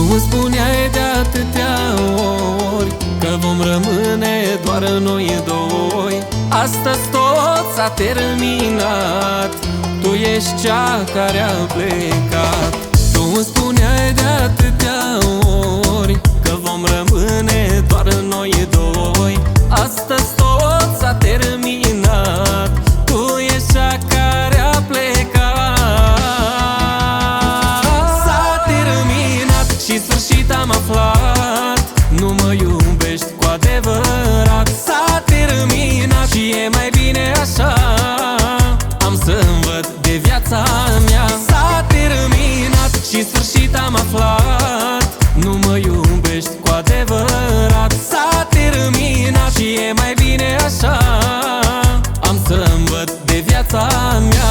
îmi spuneai de atâtea ori că vom rămâne doar noi doi. Astăzi tot s-a terminat, tu ești cea care a plecat. Tu îmi spuneai de atâtea ori că vom rămâne doar noi doi. Astăzi tot s-a terminat, tu ești cea care a plecat. S-a terminat și în sfârșit am aflat, nu mă iubești cu adevărat. S-a terminat și e mai bine așa, am să învăț de viața mea. S-a terminat și în sfârșit am aflat, nu mă iubești cu adevărat. S-a terminat și e mai bine așa, am să învăț de viața mea.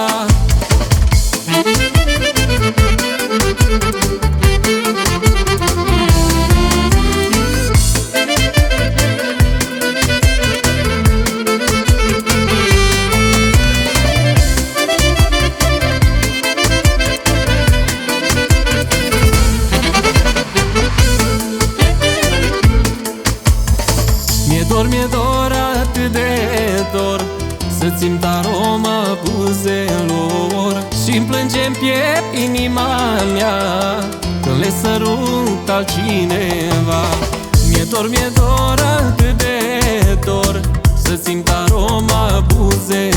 Mi-e dor atât de dor să simt aroma buzelor și-mi plânge în piept inima mea când le sărut altcineva. Mi-e dor atât de dor să simt aroma buzelor